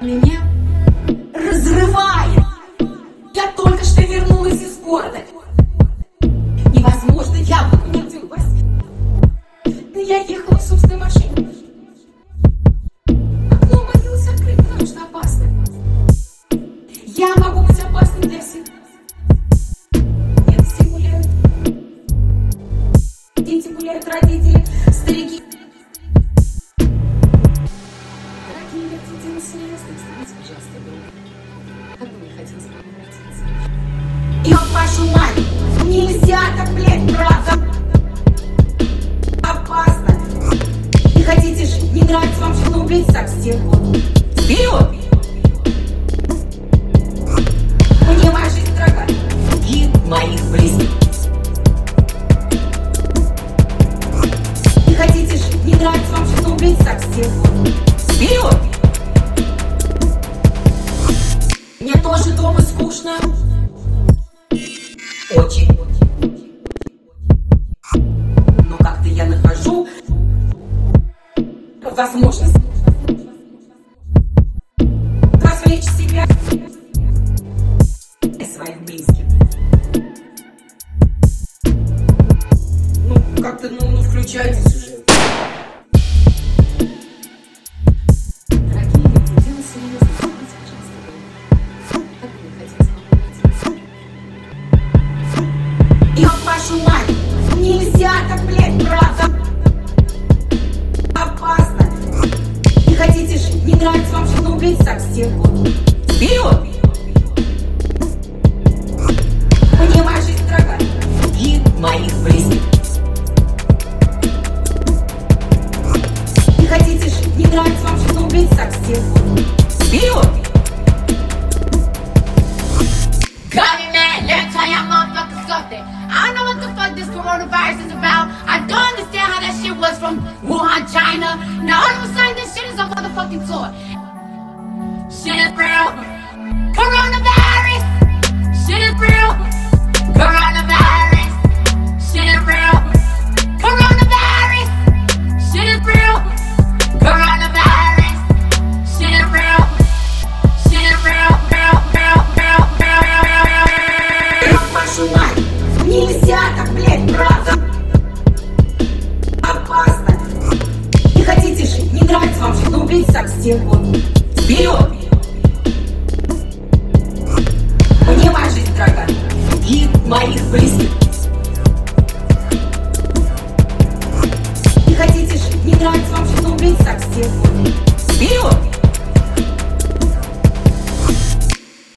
Меня разрывает. Я только что вернулась из города. Невозможно, я выкрутилась. Да я ехала в собственной машине. Окно молилось открыть, потому что опасно. Я могу быть опасным для всех. Нет, все гуляют. Дети гуляют, родители, старики. Дорогие, я это дело серьезно. Останьте, пожалуйста, друг. Как бы мне хотелось к вам обратиться. Ёб вашу мать! Нельзя так, блядь, правда! Опасно! Не хотите жить? Не нравится вам жить, убить так стенку. Вперед! Мне моя жизнь дорога. И моих близких. Не хотите жить? Не нравится вам жить, убить так стенку. Вперед! Мне тоже дома скучно. Очень. Но как-то я нахожу возможность развлечь себя и своих близких. Ну, как-то, ну, включайтесь уже. Дорогие люди, дело серьезно. Смотрите, пожалуйста. Как бы мне хотелось к вам обратиться. Ёб вашу мать! Нельзя так, блядь, правда! Опасно! Не хотите жить? Не нравится вам жить, убить так стенку. Вперед! Мне моя жизнь дорога. И моих близких. Не хотите жить? Не нравится вам жить, убить так стенку. Вперед! Let me tell y'all motherfuckers something. I don't know what the fuck this coronavirus is about. I don't understand how that shit was from Wuhan, China. Now all of a sudden this shit is a motherfucking tour. Shit is real. Coronavirus. Shit is real. Coronavirus. Shit is real. Coronavirus. Shit is real. Coronavirus. Shit is real. Shit is real. Вашу мать! Нельзя так, блядь, правда! Опасно! Не хотите жить? Не нравится вам жить, убить так стенку. Вперед! Мне моя жизнь дорога. И моих близких. Не хотите жить? Не нравится вам жить, убить так стенку. Вперед!